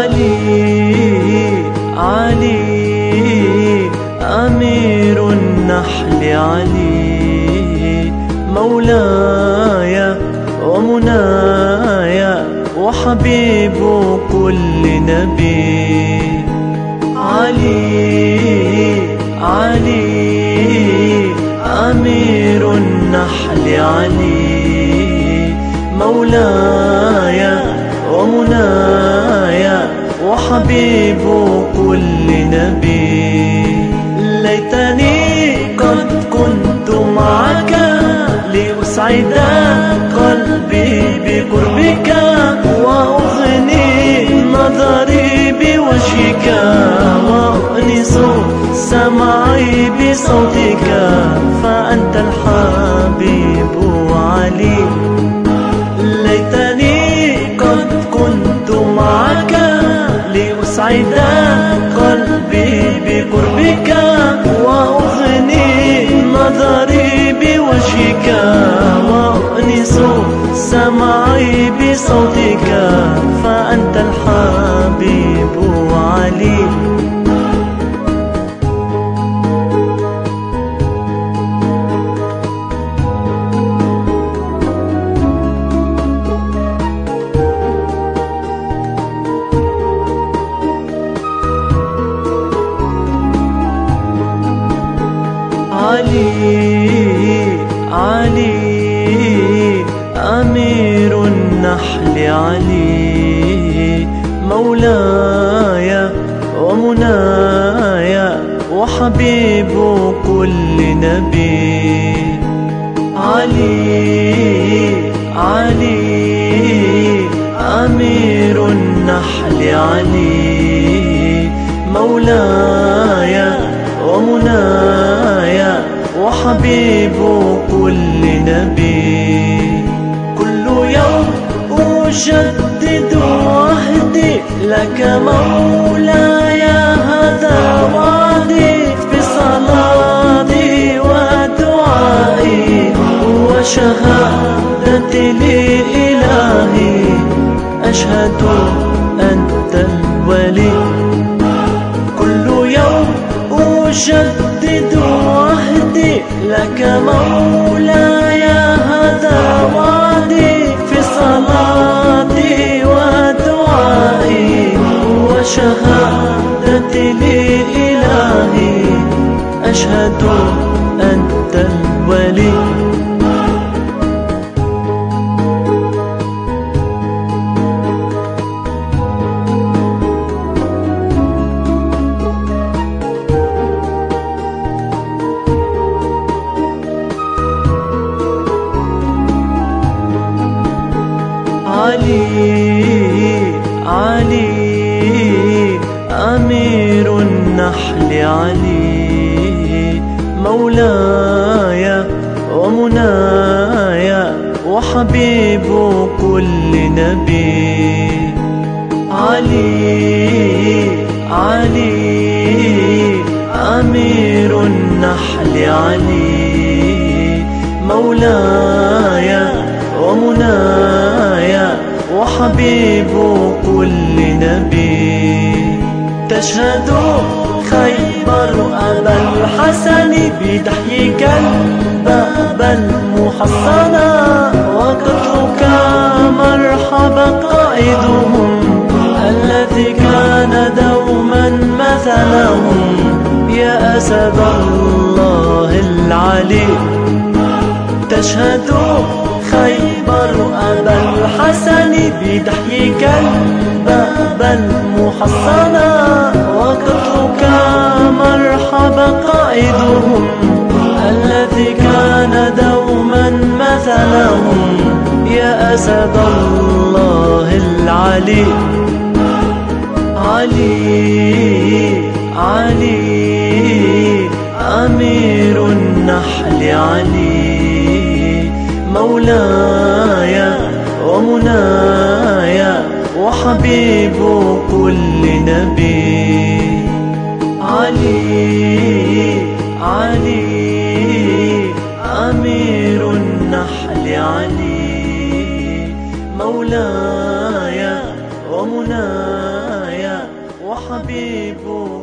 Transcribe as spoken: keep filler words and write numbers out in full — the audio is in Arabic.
علي علي أمير النحل علي، مولاي ومنايا وحبيب كل نبي. علي علي أمير النحل علي، مولاي ومنايا وحبيب كل نبي. ليتني قد كنت معك لأسعد قلبي بقربك، وأغني نظري بوجهك، وأنس سمعي بصوتك، فأنت الحبيب علي. ليتني قد كنت معك لأسعد قلبي بقربك، وأغني نظري بوجهك، وأنس سمعي بصوتك، فأنت الحبيب علي. علي علي أمير النحل علي، مولاي ومنايا وحبيب كل نبي. علي علي أمير النحل علي، مولاي ومنايا وحبيب كل نبي. كل يوم أجدد عهدي لك مولاي، هذا وعدي بصلاتي ودعائي وشهادتي لإلهي، أشهد أنت الولي. كل يوم أجدد عهدي لك مولاي، هذا وعدي في صلاتي ودعائي وشهادتي لإلهي، أشهد أنت الولي. علي علي أمير النحل علي، مولاي ومنايا وحبيب كل نبي. علي علي أمير النحل علي، مولاي ومنايا وحبيب كل نبي. تشهد خيبر أبا الحسن بدحيك الباب المحصنا، وقتلك مرحب قائدهم الذي كان دوما مثلهم، يا أسد الله العلي. تشهد خيبر أبا الحسن بدحيك الباب المحصنا، وقتلك مرحب قائدهم الذي كان دوما مثلهم، يا أسد الله العلي. علي علي أمير النحل علي، مولاي ومنايا وحبيب كل نبي. علي علي أمير النحل علي، مولاي ومنايا وحبيب